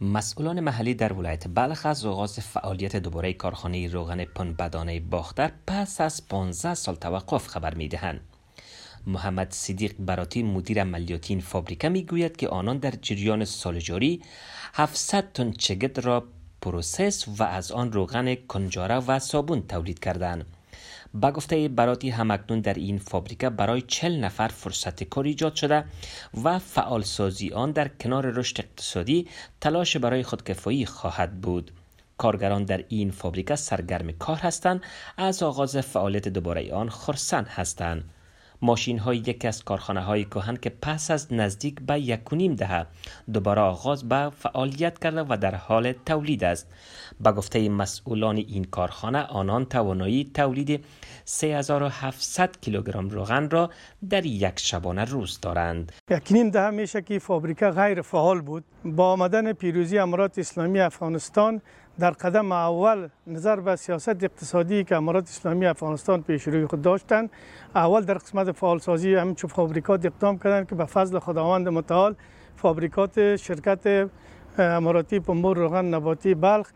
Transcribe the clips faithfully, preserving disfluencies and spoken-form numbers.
مسئولان محلی در ولایت بلخ از آغاز فعالیت دوباره کارخانه روغن پنبه‌دانه باختر پس از پانزده سال توقف خبر می‌دهند. محمد صدیق براتی مدیر عملیاتی این فابریکه میگوید که آنان در جریان سال جاری هفتصد تن چگد را پروسس و از آن روغن کنجاره و صابون تولید کردند. با گفته براتی همکنون در این فابریکه برای چهل نفر فرصت کار ایجاد شده و فعال سازی آن در کنار رشد اقتصادی تلاش برای خودکفایی خواهد بود. کارگران در این فابریکه سرگرم کار هستند، از آغاز فعالیت دوباره آن خرسند هستند. ماشین های یکی از کارخانه های کهن که پس از نزدیک به یک و نیم دهه دوباره آغاز به فعالیت کرده و در حال تولید است. با گفته مسئولان این کارخانه آنان توانایی تولید سه هزار و هفتصد کیلوگرم روغن را در یک شبانه روز دارند. یک نیم دهه میشه که فابریکه غیر فعال بود. با آمدن پیروزی امارات اسلامی افغانستان در قدم اول نظر به سیاست اقتصادی که امارات اسلامی افغانستان پیش روی خود داشتند، اول در قسمت فعالسازی همین فابریکات اقدام کردند که به فضل خداوند متعال فابریکات شرکت اماراتی پنبه روغن نباتی بلخ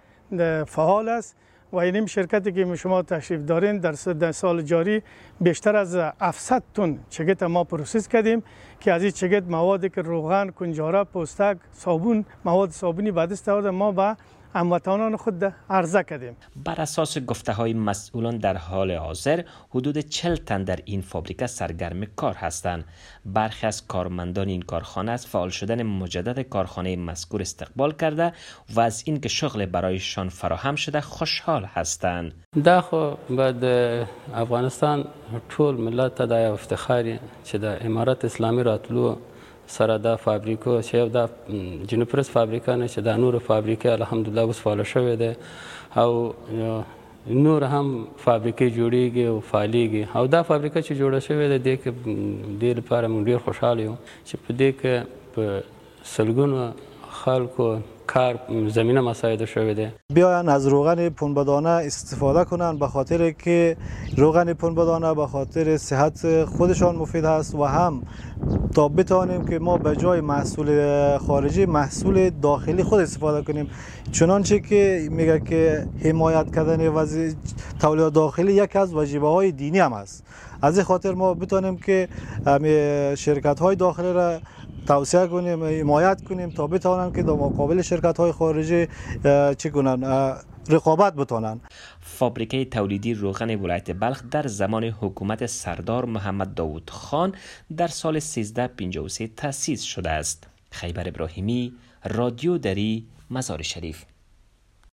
فعال است و این شرکتی که شما تشریف دارین در سال جاری بیشتر از هفتصد تن چگت ما پروسس کردیم که از این چگت موادی که روغن، کنجاره، پوستک، صابون، مواد صابونی به دست آورده ما با هموطنان خود عرضه کردیم. بر اساس گفته های مسئولان در حال حاضر حدود چهل تن در این فابریکه سرگرم کار هستند. برخی از کارمندان این کارخانه از فعال شدن مجدد کارخانه مذکور استقبال کرده و از اینکه شغل برایشان فراهم شده خوشحال هستند. دا خو بعد افغانستان ټول ملت ته دا افتخار چې د امارات اسلامي راتلو سره دا فابریکو چې دا جنوپرس فابریکه نه چې دا نور فابریکه الحمدلله اوس فعال شوې ده او نور هم فابریکې جوړیږي او فعالیږي او دا فابریکه چې جوړه شوې ده د کې ډېر لپاره موږ ډېر خوشاله یو چې په دې کې په سلګونو خلکو کار زمینه مساعده شده ده. بیاین از روغن پنبه‌دانه استفاده کنن به خاطر که روغن پنبه‌دانه به خاطر صحت خودشان مفید است و هم تا بتوانیم که ما به جای محصول خارجی محصول داخلی خود استفاده کنیم. چنانچه که میگه که حمایت کردن وضع تولید داخلی یک از واجبه‌های دینی هم است. از این خاطر ما بتوانیم که شرکت‌های داخلی را توسعه کنیم، حمایت کنیم تا بتوانند که در مقابل شرکت‌های خارجی چه کنن رقابت بتوانند. فابریکه تولیدی روغن ولایت بلخ در زمان حکومت سردار محمد داود خان در سال سیزده پنجاه و سه تأسیس شده است. خیبر ابراهیمی، رادیو دری، مزار شریف.